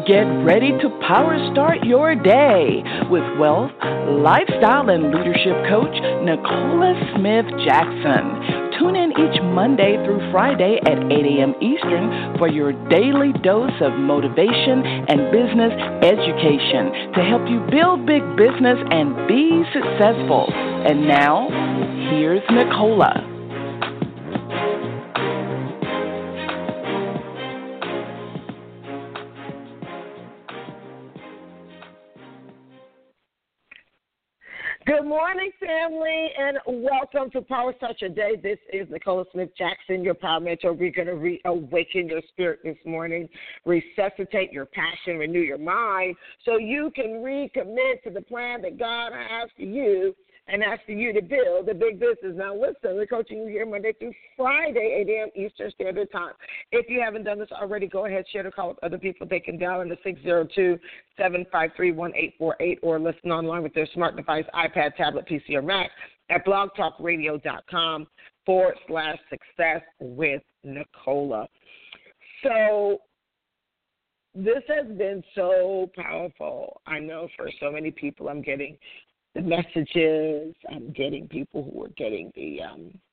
Get ready to power start your day with wealth, lifestyle, and leadership coach Nicola Smith Jackson. Tune in each Monday through Friday at 8 a.m. Eastern for your daily dose of motivation and business education to help you build big business and be successful. And now, here's Nicola. Good morning, family, and welcome to Power Start Your Day. This is Nicola Smith Jackson, your Power Mentor. We're going to reawaken your spirit this morning, resuscitate your passion, renew your mind, so you can recommit to the plan that God has for you and ask for you to build a big business. Now, listen, we're coaching you here Monday through Friday, 8 a.m. Eastern Standard Time. If you haven't done this already, go ahead, share the call with other people. They can dial into 602-753-1848 or listen online with their smart device, iPad, tablet, PC, or Mac at blogtalkradio.com/success with Nicola. So this has been so powerful. I know for so many people I'm getting the messages, I'm getting people who are getting the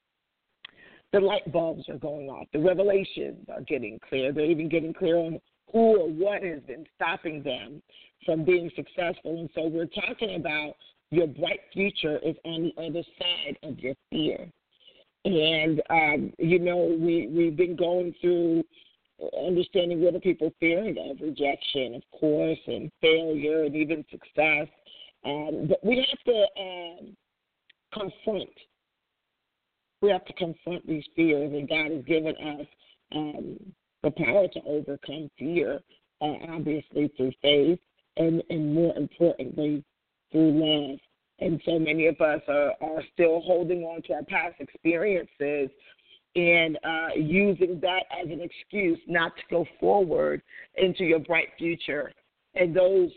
light bulbs are going off. The revelations are getting clear. They're even getting clear on who or what has been stopping them from being successful. And so we're talking about your bright future is on the other side of your fear. And, we've been going through understanding what are people fearing of, rejection, of course, and failure and even success. But we have to confront. We have to confront these fears, and God has given us the power to overcome fear, obviously through faith, and more importantly, through love. And so many of us are still holding on to our past experiences and using that as an excuse not to go forward into your bright future. And those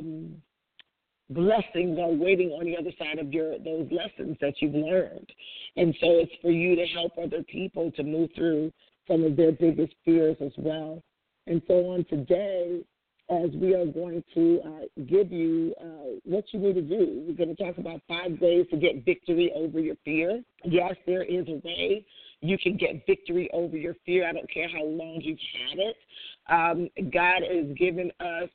blessings are waiting on the other side of those lessons that you've learned. And so it's for you to help other people to move through some of their biggest fears as well. And so on today, as we are going to give you what you need to do, we're going to talk about 5 ways to get victory over your fear. Yes, there is a way you can get victory over your fear. I don't care how long you've had it. God has given us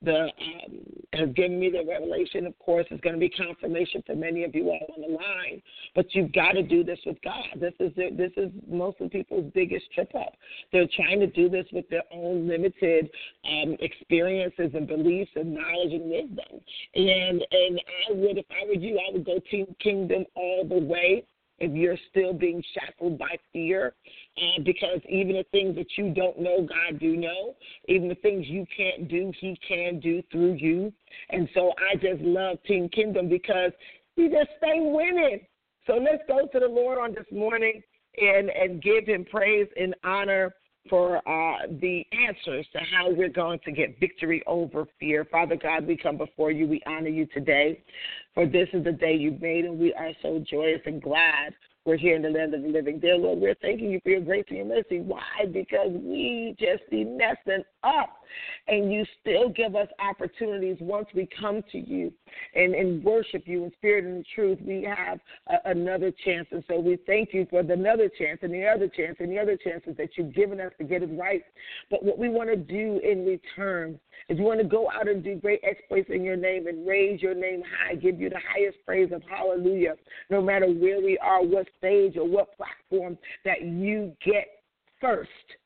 has given me the revelation, of course. It's going to be confirmation for many of you all on the line. But you've got to do this with God. This is most of people's biggest trip up. They're trying to do this with their own limited experiences and beliefs and knowledge and wisdom. And if I were you, I would go Team Kingdom all the way. If you're still being shackled by fear, because even the things that you don't know, God do know. Even the things you can't do, He can do through you. And so I just love Team Kingdom because we just stay winning. So let's go to the Lord on this morning and give Him praise and honor for the answers to how we're going to get victory over fear. Father God, we come before you. We honor you today, for this is the day you've made, and we are so joyous and glad we're here in the land of the living. Dear Lord, we're thanking you for your grace and your mercy. Why? Because we just be messing up, and you still give us opportunities once we come to you and worship you in spirit and in truth. We have another chance, and so we thank you for another chance and the other chance and the other chances that you've given us to get it right. But what we want to do in return is we want to go out and do great exploits in your name and raise your name high, give you the highest praise of hallelujah, no matter where we are, what stage or what platform that you get first.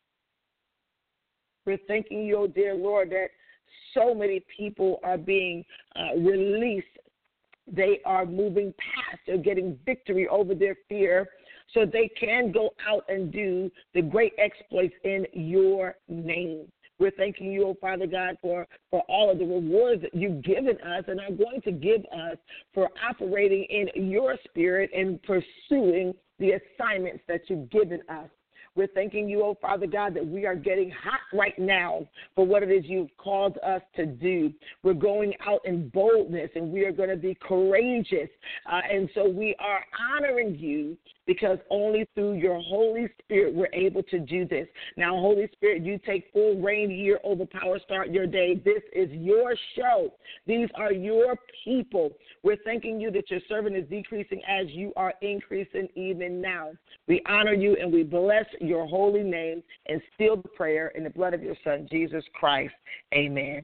We're thanking you, oh dear Lord, that so many people are being released. They are moving past. They're getting victory over their fear so they can go out and do the great exploits in your name. We're thanking you, oh Father God, for all of the rewards that you've given us and are going to give us for operating in your spirit and pursuing the assignments that you've given us. We're thanking you, oh Father God, that we are getting hot right now for what it is you've called us to do. We're going out in boldness, and we are going to be courageous. And so we are honoring you because only through your Holy Spirit we're able to do this. Now, Holy Spirit, you take full reign here over Power Start Your Day. This is your show. These are your people. We're thanking you that your servant is decreasing as you are increasing even now. We honor you and we bless your holy name and seal the prayer in the blood of your Son, Jesus Christ. Amen.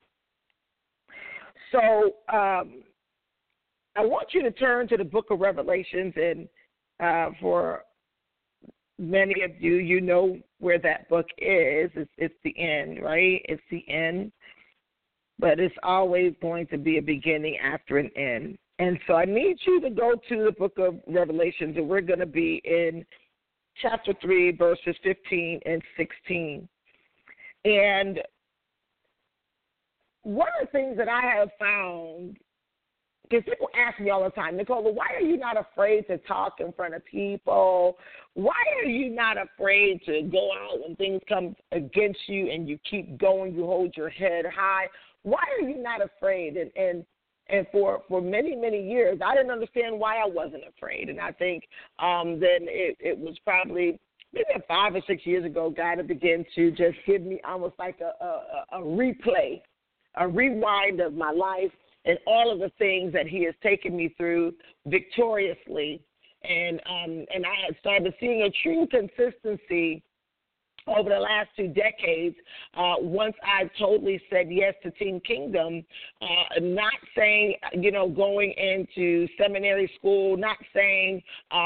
So I want you to turn to the book of Revelations, and for many of you, you know where that book is. It's the end, right? It's the end. But it's always going to be a beginning after an end. And so I need you to go to the book of Revelations, and we're going to be in chapter 3, verses 15 and 16. And one of the things that I have found, because people ask me all the time, Nicole, why are you not afraid to talk in front of people? Why are you not afraid to go out when things come against you and you keep going, you hold your head high? Why are you not afraid? And for many, many years, I didn't understand why I wasn't afraid. And I think then it was probably maybe 5 or 6 years ago, God had begun to just give me almost like a replay, a rewind of my life and all of the things that he has taken me through victoriously. And I had started seeing a true consistency over the last 2 decades, once I totally said yes to Team Kingdom, not saying, going into seminary school, not saying,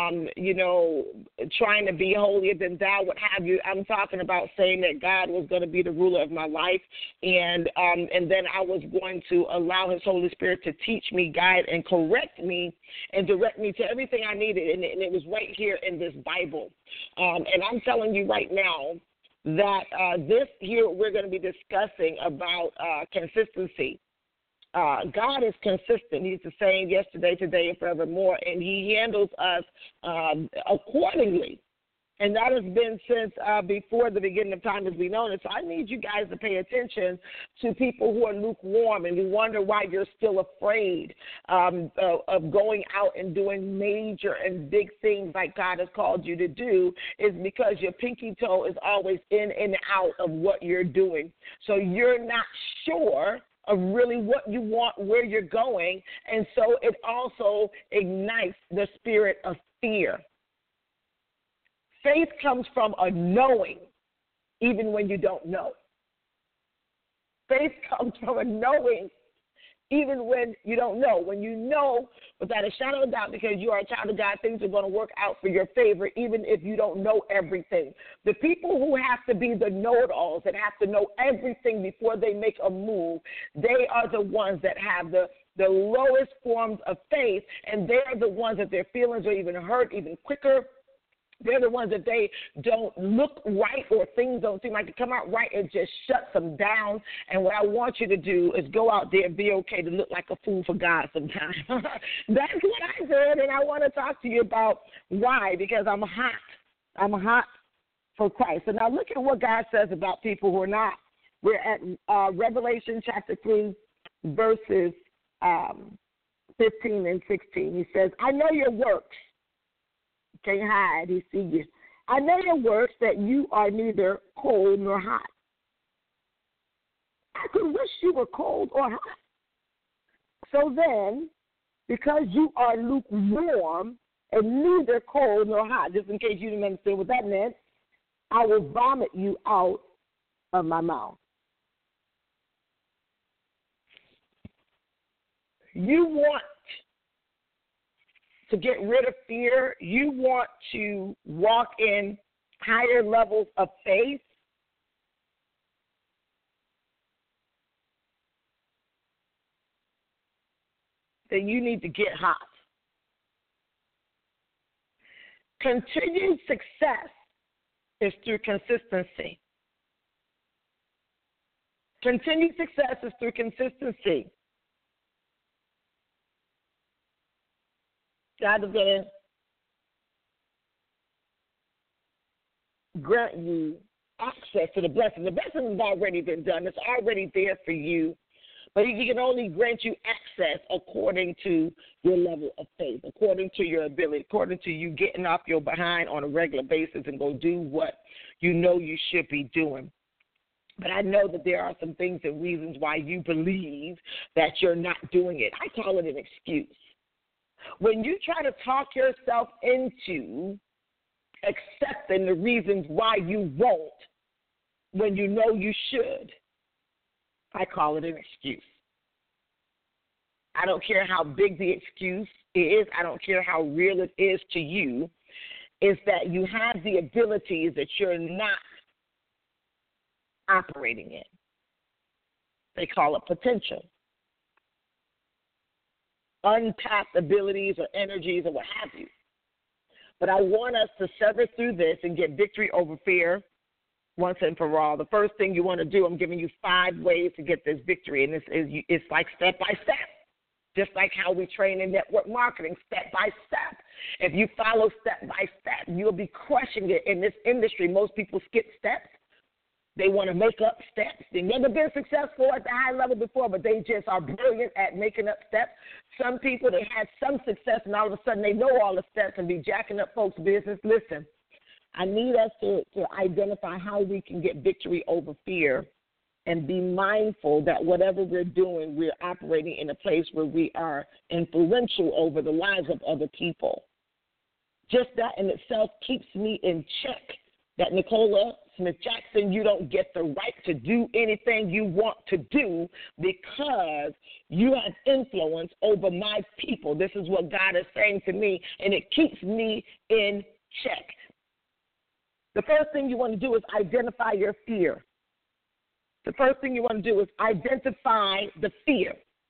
trying to be holier than thou, what have you. I'm talking about saying that God was going to be the ruler of my life, and then I was going to allow his Holy Spirit to teach me, guide, and correct me and direct me to everything I needed, and it was right here in this Bible. And I'm telling you right now that this here we're going to be discussing about consistency. God is consistent. He's the same yesterday, today, and forevermore, and he handles us accordingly. And that has been since before the beginning of time as we know it. So I need you guys to pay attention to people who are lukewarm, and you wonder why you're still afraid of going out and doing major and big things like God has called you to do, is because your pinky toe is always in and out of what you're doing. So you're not sure of really what you want, where you're going, and so it also ignites the spirit of fear. Faith comes from a knowing, even when you don't know. Faith comes from a knowing, even when you don't know. When you know without a shadow of doubt, because you are a child of God, things are going to work out for your favor, even if you don't know everything. The people who have to be the know-it-alls, that have to know everything before they make a move, they are the ones that have the lowest forms of faith, and they're the ones that their feelings are even hurt even quicker. They're the ones that they don't look right, or things don't seem like to come out right. It just shuts them down. And what I want you to do is go out there and be okay to look like a fool for God sometimes. That's what I did, and I want to talk to you about why, because I'm hot. I'm hot for Christ. So now look at what God says about people who are not. We're at Revelation chapter 3, verses 15 and 16. He says, I know your works. Can't hide, he see you. I know your works, that you are neither cold nor hot. I could wish you were cold or hot. So then, because you are lukewarm and neither cold nor hot, just in case you didn't understand what that meant, I will vomit you out of my mouth. You want to get rid of fear, you want to walk in higher levels of faith, then you need to get hot. Continued success is through consistency. Continued success is through consistency. God is going to grant you access to the blessing. The blessing has already been done. It's already there for you. But he can only grant you access according to your level of faith, according to your ability, according to you getting off your behind on a regular basis and go do what you know you should be doing. But I know that there are some things and reasons why you believe that you're not doing it. I call it an excuse. When you try to talk yourself into accepting the reasons why you won't when you know you should, I call it an excuse. I don't care how big the excuse is. I don't care how real it is to you. It's that you have the abilities that you're not operating in. They call it potential. Untapped abilities or energies or what have you. But I want us to sever through this and get victory over fear once and for all. The first thing you want to do, I'm giving you 5 ways to get this victory, and it's like step by step. Just like how we train in network marketing, step by step. If you follow step by step, you'll be crushing it in this industry. Most people skip steps. They want to make up steps. They've never been successful at the high level before, but they just are brilliant at making up steps. Some people, they had some success, and all of a sudden they know all the steps and be jacking up folks' business. Listen, I need us to identify how we can get victory over fear and be mindful that whatever we're doing, we're operating in a place where we are influential over the lives of other people. Just that in itself keeps me in check, that Nicola Smith Jackson, you don't get the right to do anything you want to do because you have influence over my people. This is what God is saying to me, and it keeps me in check. The first thing you want to do is identify your fear. The first thing you want to do is identify the fear.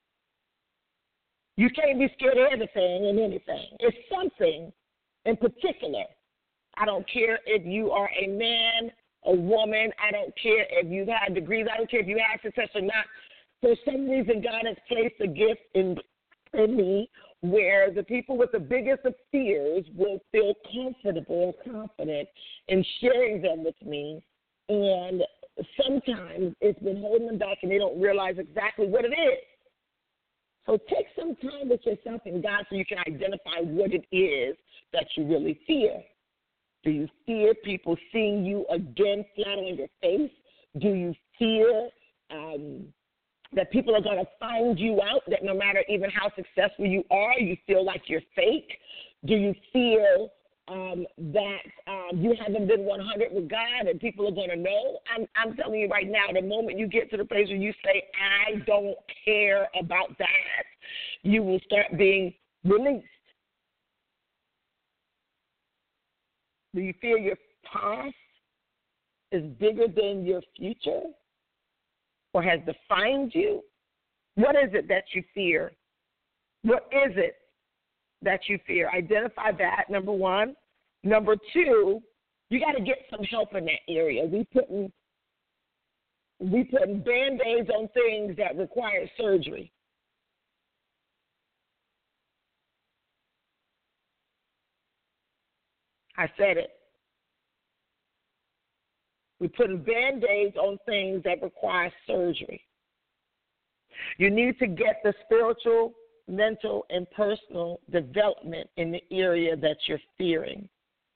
You can't be scared of everything and anything. It's something in particular. I don't care if you are a man, a woman. I don't care if you've had degrees. I don't care if you had success or not. For some reason, God has placed a gift in me where the people with the biggest of fears will feel comfortable and confident in sharing them with me. And sometimes it's been holding them back and they don't realize exactly what it is. So take some time with yourself and God so you can identify what it is that you really fear. Do you fear people seeing you again flat on your face? Do you fear that people are going to find you out, that no matter even how successful you are, you feel like you're fake? Do you feel that you haven't been 100 with God and people are going to know? I'm telling you right now, the moment you get to the place where you say, I don't care about that, you will start being released. Do you feel your past is bigger than your future or has defined you? What is it that you fear? What is it that you fear? Identify that, number one. Number two, you got to get some help in that area. We putting Band-Aids on things that require surgery. I said it. We're putting Band-Aids on things that require surgery. You need to get the spiritual, mental, and personal development in the area that you're fearing.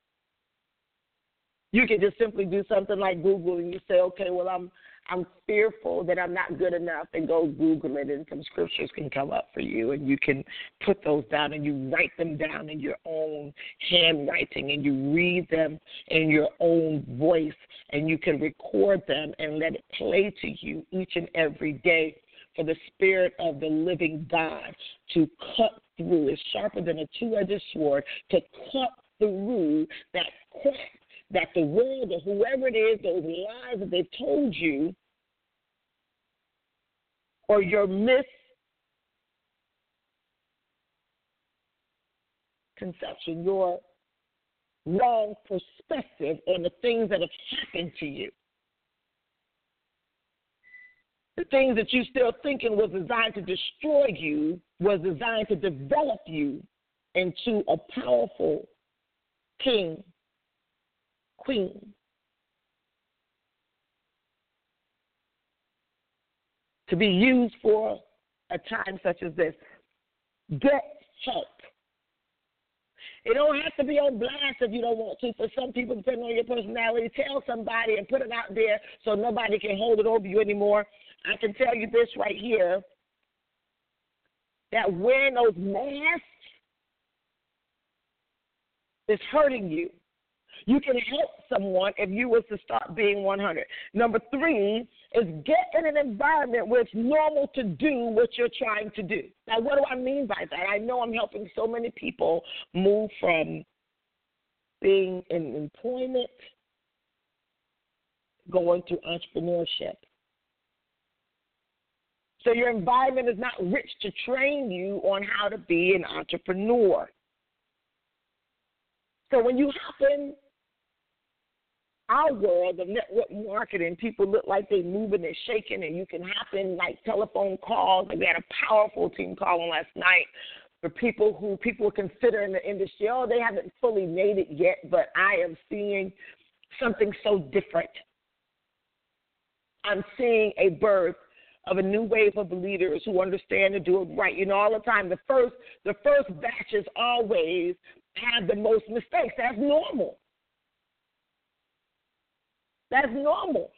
You can just simply do something like Google and you say, okay, well, I'm fearful that I'm not good enough, and go Google it, and some scriptures can come up for you, and you can put those down, and you write them down in your own handwriting, and you read them in your own voice, and you can record them and let it play to you each and every day for the Spirit of the living God to cut through. It's sharper than a two-edged sword, to cut through that crap that the world or whoever it is, those lies that they've told you, or your misconception, your wrong perspective on the things that have happened to you. The things that you still thinking was designed to destroy you was designed to develop you into a powerful king, queen. to be used for a time such as this. Get help. It don't have to be on blast if you don't want to. For some people, depending on your personality, tell somebody and put it out there so nobody can hold it over you anymore. I can tell you this right here, that wearing those masks is hurting you. You can help someone if you was to start being 100. Number 3 is get in an environment where it's normal to do what you're trying to do. Now, what do I mean by that? I know I'm helping so many people move from being in employment, going to entrepreneurship. So your environment is not rich to train you on how to be an entrepreneur. So when you hop in our world of network marketing, people look like they're moving and shaking, and you can hop in like telephone calls. We had a powerful team calling last night for people who people consider in the industry, oh, they haven't fully made it yet, but I am seeing something so different. I'm seeing a birth of a new wave of leaders who understand to do it right. You know, all the time, the first batches always have the most mistakes. That's normal. That's normal.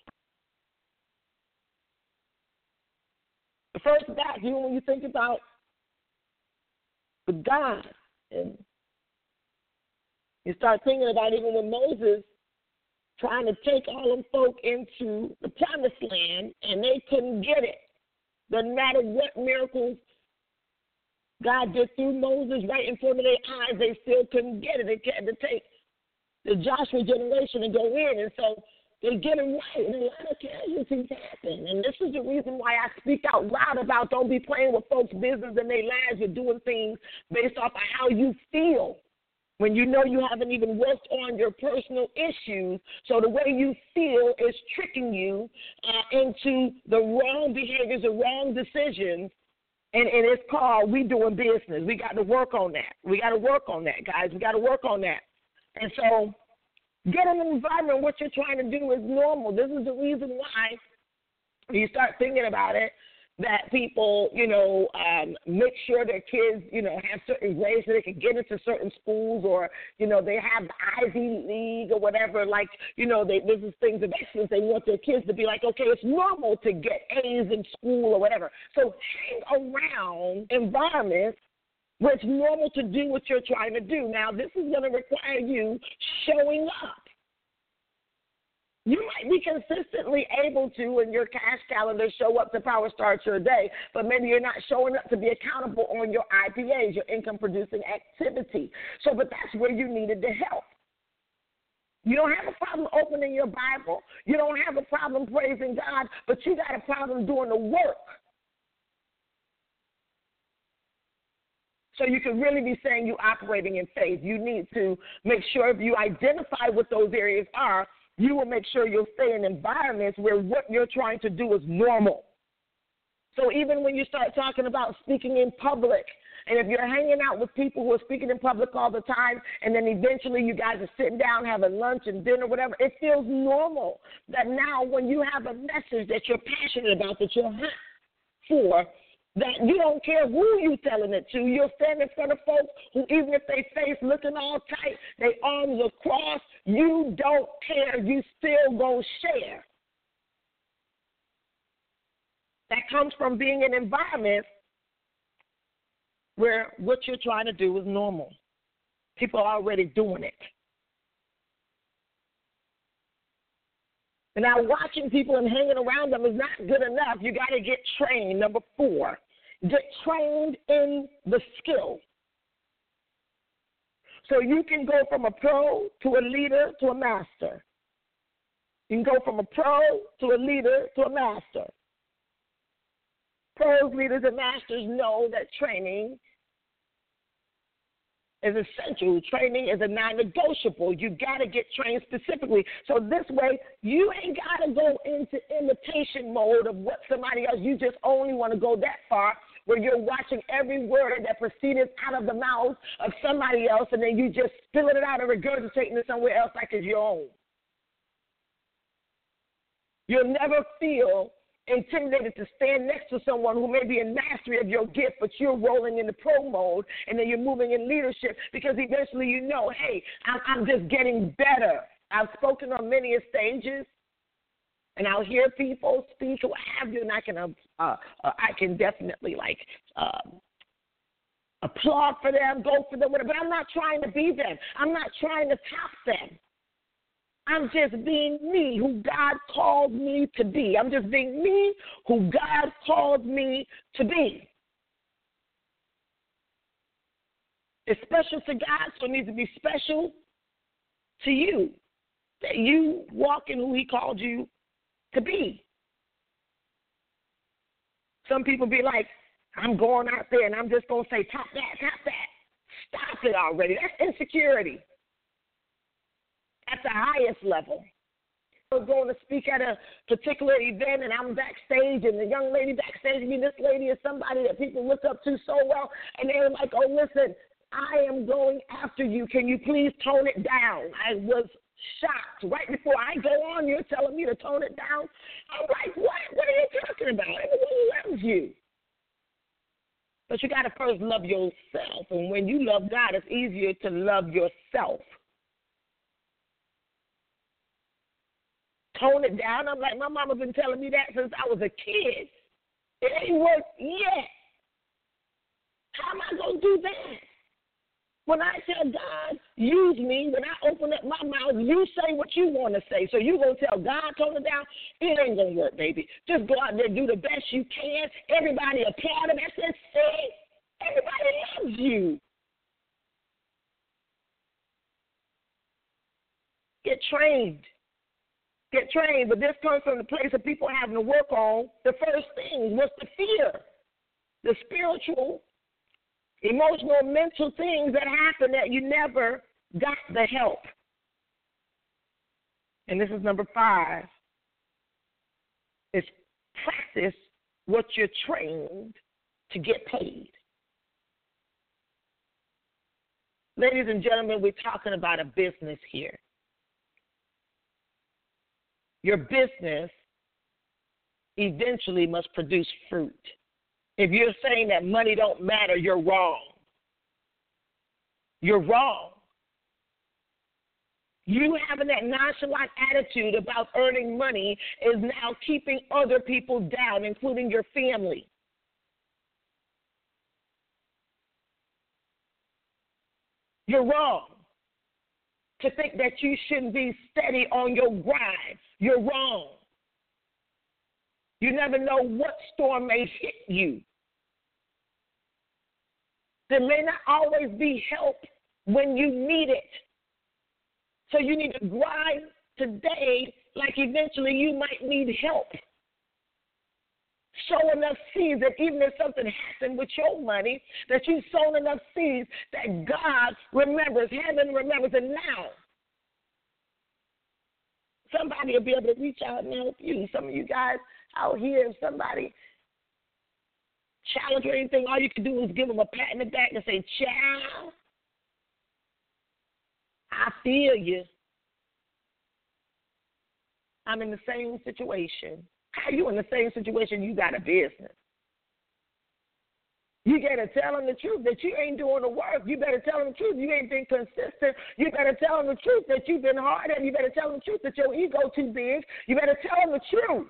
The first batch, even when you think about the God, and you start thinking about even when Moses trying to take all them folk into the promised land, and they couldn't get it. Doesn't matter what miracles God did through Moses right in front of their eyes, they still couldn't get it. They had to take the Joshua generation and go in, and so they get it right, and a lot of casualties happen. And this is the reason why I speak out loud about don't be playing with folks' business and their lives. You're doing things based off of how you feel when you know you haven't even worked on your personal issues. So the way you feel is tricking you into the wrong behaviors, the wrong decisions. And it's called we doing business. We got to work on that. We got to work on that, guys. We got to work on that. And so get in an environment, what you're trying to do is normal. This is the reason why you start thinking about it, that people, make sure their kids, have certain grades so they can get into certain schools, or, they have the Ivy League or whatever. Like, this is things of excellence. They want their kids to be like, okay, it's normal to get A's in school or whatever. So hang around environments where it's normal to do what you're trying to do. Now, this is going to require you showing up. You might be consistently able to, in your cash calendar, show up to Power Start Your Day, but maybe you're not showing up to be accountable on your IPAs, your income-producing activity. So, but that's where you needed the help. You don't have a problem opening your Bible. You don't have a problem praising God, but you got a problem doing the work. So you can really be saying you're operating in faith. You need to make sure if you identify what those areas are, you will make sure you'll stay in environments where what you're trying to do is normal. So even when you start talking about speaking in public, and if you're hanging out with people who are speaking in public all the time, and then eventually you guys are sitting down having lunch and dinner, whatever, it feels normal that now when you have a message that you're passionate about, that you're hot for, that you don't care who you telling it to. You'll stand in front of folks who, even if they face looking all tight, their arms are crossed, you don't care. You still gonna share. That comes from being in environments where what you're trying to do is normal. People are already doing it. And now watching people and hanging around them is not good enough. You got to get trained. Number 4, get trained in the skill. So you can go from a pro to a leader to a master. You can go from a pro to a leader to a master. Pros, leaders, and masters know that training is essential. Training is a non-negotiable. You got to get trained specifically. So this way, you ain't got to go into imitation mode of what somebody else. You just only want to go that far where you're watching every word that proceeded out of the mouth of somebody else, and then you just spilling it out and regurgitating it somewhere else like it's your own. You'll never feel intimidated to stand next to someone who may be in mastery of your gift, but you're rolling into pro mode, and then you're moving in leadership because eventually you know, hey, I'm just getting better. I've spoken on many stages, and I'll hear people speak or what have you, and I can definitely applaud for them, go for them, whatever. But I'm not trying to be them. I'm not trying to top them. I'm just being me, who God called me to be. I'm just being me, who God called me to be. It's special to God, so it needs to be special to you, that you walk in who he called you to be. Some people be like, I'm going out there and I'm just going to say, top that, top that. Stop it already. That's insecurity at the highest level. I was going to speak at a particular event, and I'm backstage, and the young lady backstage, this lady is somebody that people look up to so well, and they're like, oh, listen, I am going after you. Can you please tone it down? I was shocked. Right before I go on, you're telling me to tone it down? I'm like, what? What are you talking about? Everyone loves you. But you got to first love yourself, and when you love God, it's easier to love yourself. Tone it down. I'm like, my mama's been telling me that since I was a kid. It ain't worked yet. How am I going to do that? When I tell God, use me, when I open up my mouth, you say what you want to say. So you going to tell God, tone it down? It ain't going to work, baby. Just go out there and do the best you can. Everybody applaud him. I said, see, everybody loves you. Get trained. Get trained, but this comes from the place of people having to work on the first thing was the fear, the spiritual, emotional, mental things that happen that you never got the help. And this is number 5, is practice what you're trained to get paid. Ladies and gentlemen, we're talking about a business here. Your business eventually must produce fruit. If you're saying that money don't matter, you're wrong. You're wrong. You having that nonchalant attitude about earning money is now keeping other people down, including your family. You're wrong to think that you shouldn't be steady on your grind. You're wrong. You never know what storm may hit you. There may not always be help when you need it. So you need to grind today like eventually you might need help. Sow enough seeds that even if something happened with your money, that you've sown enough seeds that God remembers, heaven remembers, and now somebody will be able to reach out and help you. Some of you guys out here, if somebody challenge or anything, all you can do is give them a pat in the back and say, child, I feel you. I'm in the same situation. How are you in the same situation? You got a business. You got to tell them the truth that you ain't doing the work. You better tell them the truth you ain't been consistent. You better tell them the truth that you've been hard at. You better tell them the truth that your ego too big. You better tell them the truth.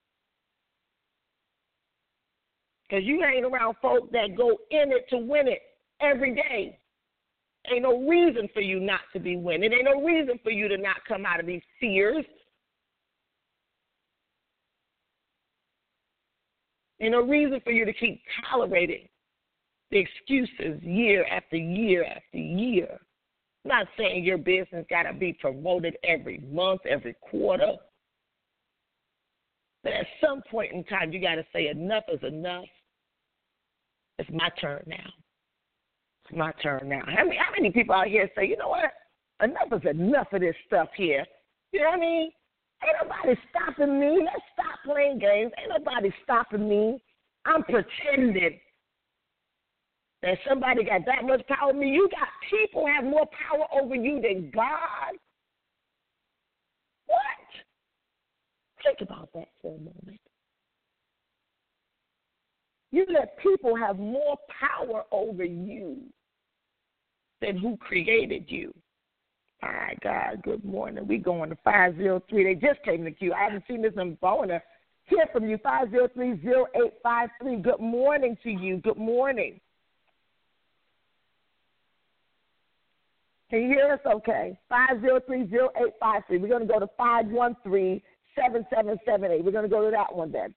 Because you ain't around folk that go in it to win it every day. Ain't no reason for you not to be winning. Ain't no reason for you to not come out of these fears. Ain't no reason for you to keep tolerating the excuses year after year after year. I'm not saying your business got to be promoted every month, every quarter. But at some point in time, you got to say enough is enough. It's my turn now. It's my turn now. How many people out here say, you know what, enough is enough of this stuff here? You know what I mean? Ain't nobody stopping me. Let's stop playing games. Ain't nobody stopping me. I'm pretending that somebody got that much power over me. You got people have more power over you than God. What? Think about that for a moment. You let people have more power over you than who created you. All right, God, good morning. We going to 503. They just came in the queue. I haven't seen this number. I want to hear from you. 503-0853. Good morning to you. Good morning. Can you hear us okay? 503-0853. We're going to go to 513-7778. We're going to go to that one then.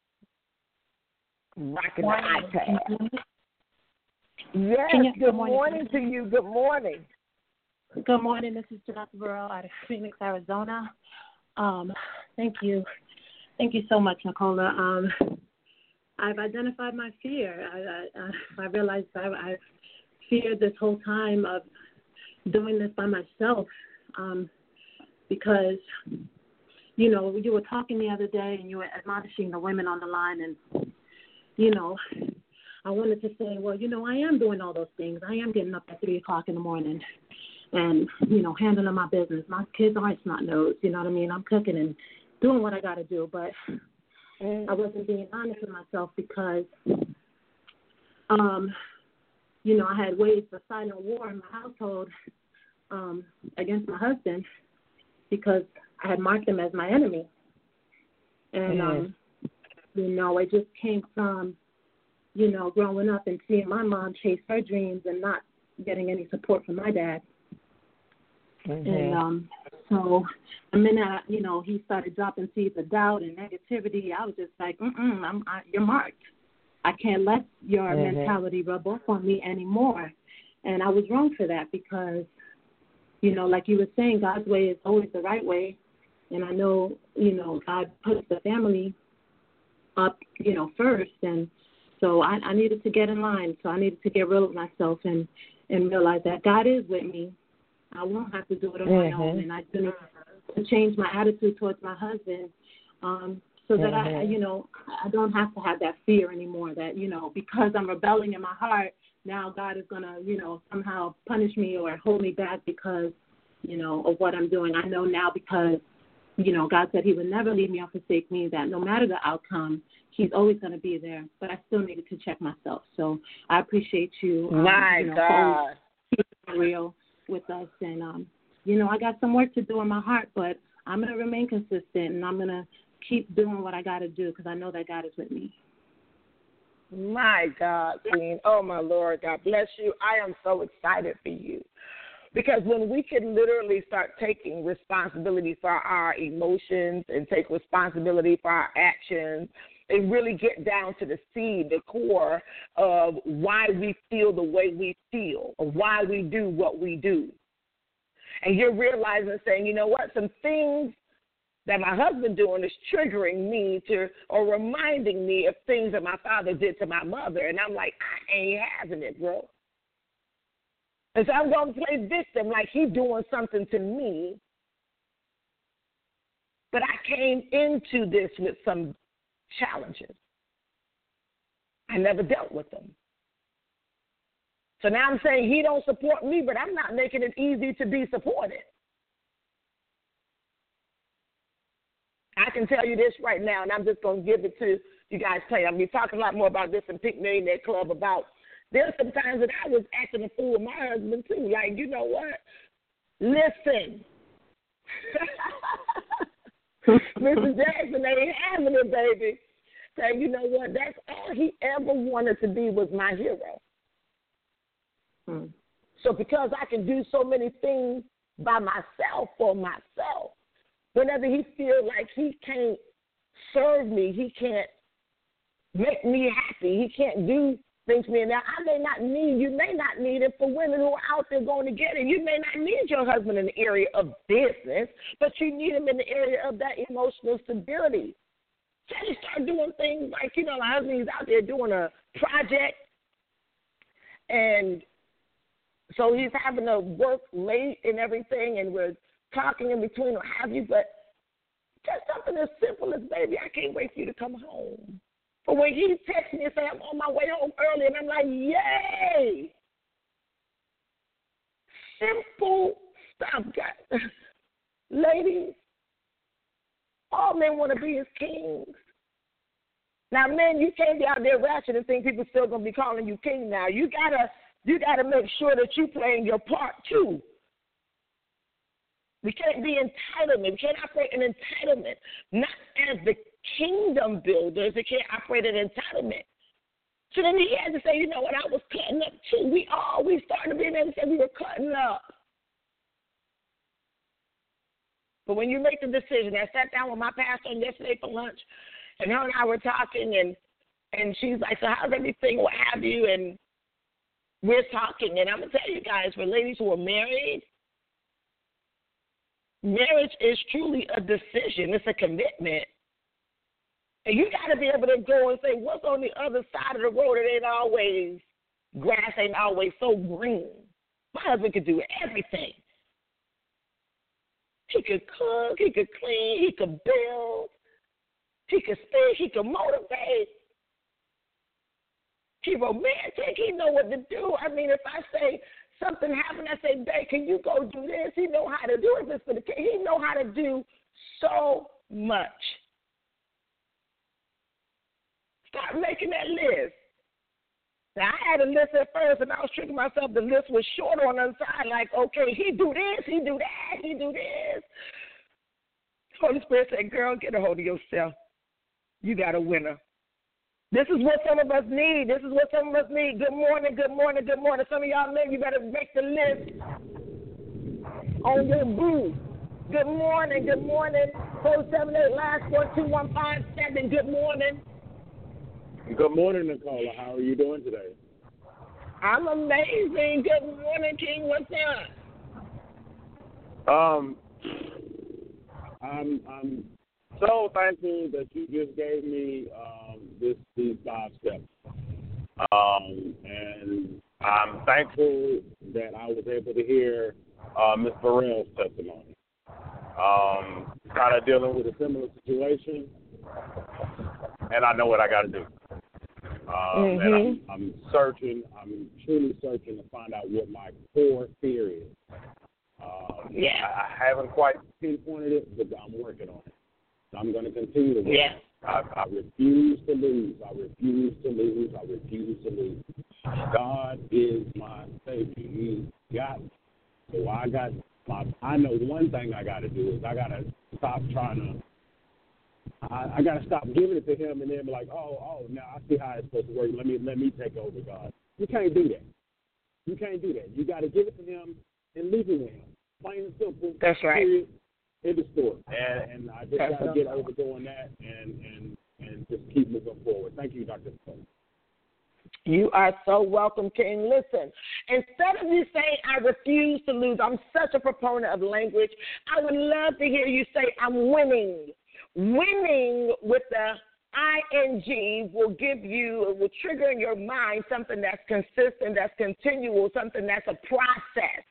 Rocking the iPad. Yes, good morning to you. Good morning. Good morning. This is Jennifer Burrell out of Phoenix, Arizona. Thank you. Thank you so much, Nicola. I've identified my fear. I realized I've feared this whole time of doing this by myself because, you know, you were talking the other day and you were admonishing the women on the line and, you know, I wanted to say, well, you know, I am doing all those things. I am getting up at 3 o'clock in the morning and, you know, handling my business. My kids aren't snot nosed, you know what I mean? I'm cooking and doing what I got to do, but I wasn't being honest with myself because, you know, I had waged a silent war in my household against my husband because I had marked him as my enemy. And, you know, it just came from, you know, growing up and seeing my mom chase her dreams and not getting any support from my dad. And so the minute, you know, he started dropping seeds of doubt and negativity, I was just like, you're marked. I can't let your mentality rub off on me anymore. And I was wrong for that because, you know, like you were saying, God's way is always the right way. And I know, you know, God puts the family up, you know, first. And so I needed to get in line. So I needed to get real with myself and realize that God is with me. I won't have to do it on my own. And I do need to change my attitude towards my husband so that I, you know, I don't have to have that fear anymore that, you know, because I'm rebelling in my heart, now God is going to, you know, somehow punish me or hold me back because, you know, of what I'm doing. I know now because, you know, God said he would never leave me or forsake me, that no matter the outcome, he's always going to be there. But I still needed to check myself. So I appreciate you. My God. Keeping real with us. And, you know, I got some work to do in my heart, but I'm going to remain consistent and I'm going to keep doing what I got to do because I know that God is with me. My God, Queen. Oh, my Lord. God bless you. I am so excited for you. Because when we can literally start taking responsibility for our emotions and take responsibility for our actions and really get down to the seed, the core of why we feel the way we feel, or why we do what we do. And you're realizing and saying, you know what, some things that my husband doing is triggering me to, or reminding me of things that my father did to my mother. And I'm like, I ain't having it, bro. And so I'm going to play victim like he's doing something to me. But I came into this with some challenges. I never dealt with them. So now I'm saying he don't support me, but I'm not making it easy to be supported. I can tell you this right now, and I'm just going to give it to you guys. I'm going to be talking a lot more about this in Pink Millionaire Club about there's some times that I was acting a fool with my husband, too. Like, you know what? Listen. Mr. Jackson ain't having it, baby. Say, you know what? That's all he ever wanted to be was my hero. So because I can do so many things by myself for myself, whenever he feels like he can't serve me, he can't make me happy, he can't do things for me. Now, I may not need, you may not need it for women who are out there going to get it. You may not need your husband in the area of business, but you need him in the area of that emotional stability. So you start doing things like, you know, my husband is out there doing a project, and so he's having to work late and everything, and we're talking in between or have you, but just something as simple as, baby, I can't wait for you to come home. But when he texts me and say, I'm on my way home early, and I'm like, yay. Simple stuff, guys. Ladies, all men want to be his kings. Now, men, you can't be out there ratchet and think people still gonna be calling you king. Now, you gotta make sure that you playing your part too. We can't be entitlement. We can't operate in entitlement. Not as the kingdom builders. We can't operate in entitlement. So then he had to say, you know what, I was cutting up too. We started being able to say we were cutting up. But when you make the decision, I sat down with my pastor yesterday for lunch, and her and I were talking, and she's like, so how's everything, what have you? And we're talking, and I'm going to tell you guys, for ladies who are married, marriage is truly a decision. It's a commitment. And you got to be able to go and say, what's on the other side of the road? It ain't always, grass ain't always so green. My husband could do everything. He could cook, he could clean, he could build, he could speak, he could motivate. He romantic, he know what to do. I mean, if I say something happened, I say, babe, can you go do this? He know how to do it. If it's for the kid, he know how to do so much. Start making that list. Now, I had a list at first, and I was tricking myself. The list was short on the side, like, okay, he do this, he do that, he do this. Holy Spirit said, girl, get a hold of yourself. You got a winner. This is what some of us need. This is what some of us need. Good morning, good morning, good morning. Some of y'all men, you better make the list on your boo. Good morning, good morning. 478 last 42157. Good morning. Good morning, Nicola. How are you doing today? I'm amazing. Good morning, King. What's up? I'm so thankful that you just gave me these 5 steps. And I'm thankful that I was able to hear Ms. Burrell's testimony. Kind of dealing with a similar situation, and I know what I got to do. And I'm truly searching to find out what my core fear is. I haven't quite pinpointed it, but I'm working on it. So I'm going to continue to work. Yeah. I refuse to lose. I refuse to lose. I refuse to lose. God is my Savior. He's got me. So I know one thing I got to do is I got to stop trying to. I got to stop giving it to him and then be like, oh, now I see how it's supposed to work. Let me take over, God. You can't do that. You can't do that. You got to give it to him and leave it with him. Plain and simple. That's right. Period. In the store. And I just got to get over doing that and just keep moving forward. Thank you, Dr. Cole. You are so welcome, King. Listen, instead of you saying, I refuse to lose, I'm such a proponent of language, I would love to hear you say, I'm winning. Winning with the ING will trigger in your mind something that's consistent, that's continual, something that's a process.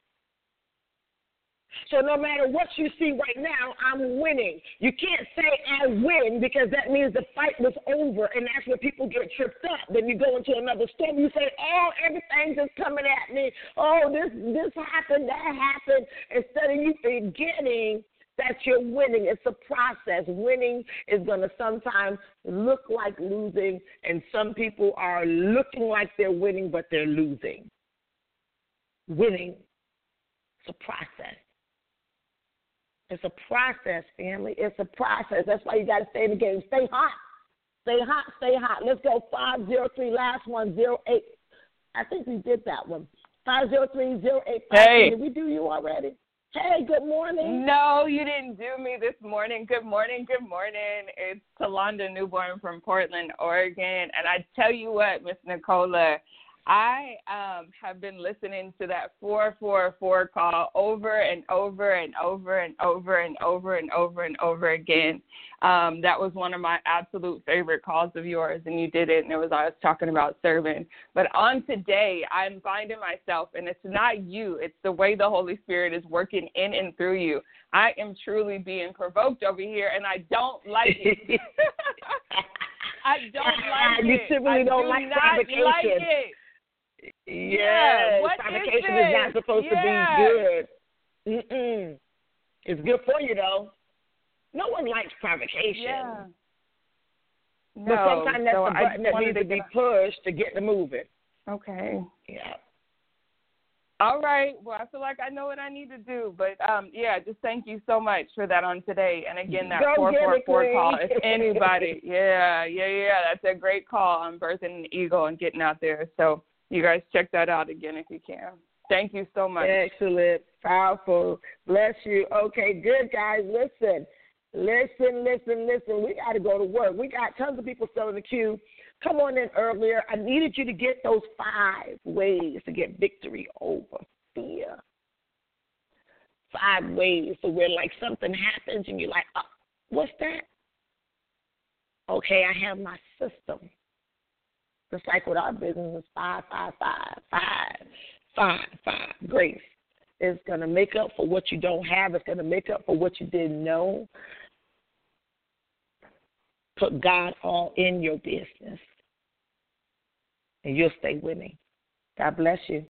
So no matter what you see right now, I'm winning. You can't say I win because that means the fight was over, and that's where people get tripped up. Then you go into another storm. You say, oh, everything's just coming at me. Oh, this happened, that happened. Instead of you forgetting that you're winning. It's a process. Winning is going to sometimes look like losing, and some people are looking like they're winning, but they're losing. Winning, it's a process. It's a process, family. It's a process. That's why you got to stay in the game. Stay hot. Stay hot, stay hot. Let's go 503, last one, 08. I think we did that one. 503-08. Hey. Did we do you already? Hey, good morning. No, you didn't do me this morning. Good morning, good morning. It's Talonda Newborn from Portland, Oregon. And I tell you what, Miss Nicola, I have been listening to that 444 call over and over and over and over and over and over and over again. That was one of my absolute favorite calls of yours, and you did it, and I was talking about serving. But on today, I'm finding myself, and it's not you, it's the way the Holy Spirit is working in and through you. I am truly being provoked over here, and I don't like it. I don't like you it. simply don't like provocation. Like it. Yes, provocation is not supposed to be good. It's good for you, though. No one likes provocation. Yeah. No. But sometimes that's so the button that needs to be pushed to get to moving. Okay. Yeah. All right. Well, I feel like I know what I need to do. But, just thank you so much for that on today. And, again, that 444 call, if anybody. Yeah. That's a great call on birthing an eagle and getting out there. So you guys check that out again if you can. Thank you so much. Excellent. Powerful. Bless you. Okay, good, guys. Listen. We got to go to work. We got tons of people still in the queue. Come on in earlier. I needed you to get those 5 ways to get victory over fear. 5 ways to where, like, something happens and you're like, oh, what's that? Okay, I have my system. Just like with our business, 5, 5, 5, 5, 5, 5. Grace. It's going to make up for what you don't have. It's going to make up for what you didn't know. Put God all in your business, and you'll stay winning. God bless you.